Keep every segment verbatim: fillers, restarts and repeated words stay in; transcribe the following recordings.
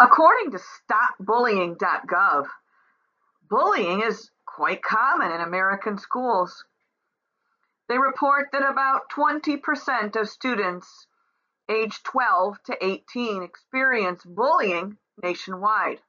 According to stop bullying dot gov, bullying is quite common in American schools. They report that about twenty percent of students aged twelve to eighteen experience bullying nationwide.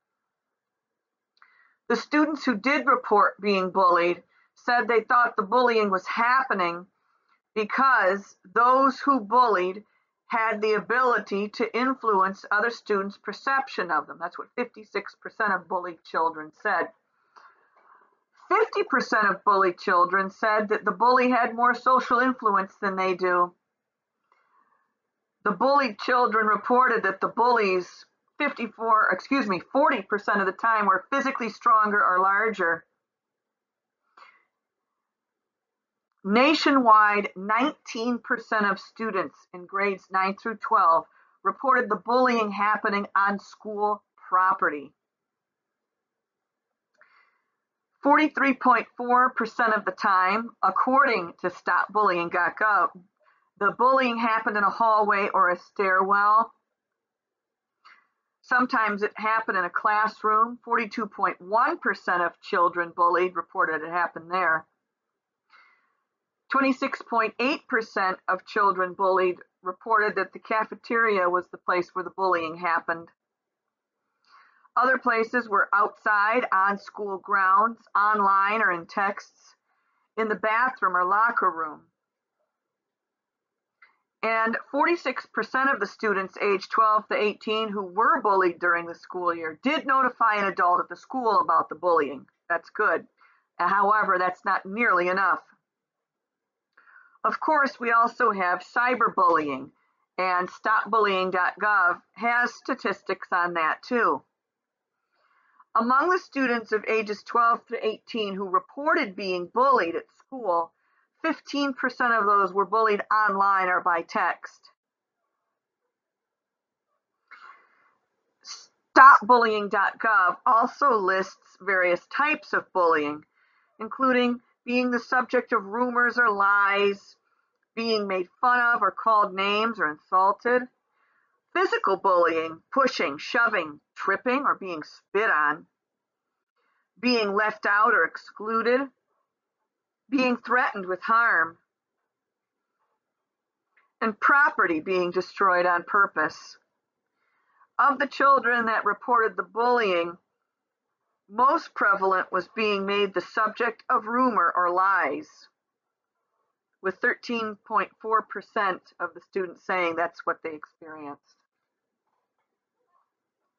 The students who did report being bullied said they thought the bullying was happening because those who bullied had the ability to influence other students' perception of them. That's what fifty-six percent of bullied children said. fifty percent of bullied children said that the bully had more social influence than they do. The bullied children reported that the bullies fifty-four, excuse me, forty percent of the time were physically stronger or larger. Nationwide, nineteen percent of students in grades nine through twelve reported the bullying happening on school property. forty-three point four percent of the time, according to stop bullying dot gov, the bullying happened in a hallway or a stairwell. Sometimes it happened in a classroom. forty-two point one percent of children bullied reported it happened there. twenty-six point eight percent of children bullied reported that the cafeteria was the place where the bullying happened. Other places were outside, on school grounds, online or in texts, in the bathroom or locker room. And forty-six percent of the students aged twelve to eighteen who were bullied during the school year did notify an adult at the school about the bullying. That's good. However, that's not nearly enough. Of course, we also have cyberbullying, and stop bullying dot gov has statistics on that too. Among the students of ages twelve to eighteen who reported being bullied at school, fifteen percent of those were bullied online or by text. stop bullying dot gov also lists various types of bullying, including being the subject of rumors or lies, being made fun of or called names or insulted, physical bullying, pushing, shoving, tripping, or being spit on, being left out or excluded, being threatened with harm, and property being destroyed on purpose. Of the children that reported the bullying, most prevalent was being made the subject of rumor or lies, with thirteen point four percent of the students saying that's what they experienced.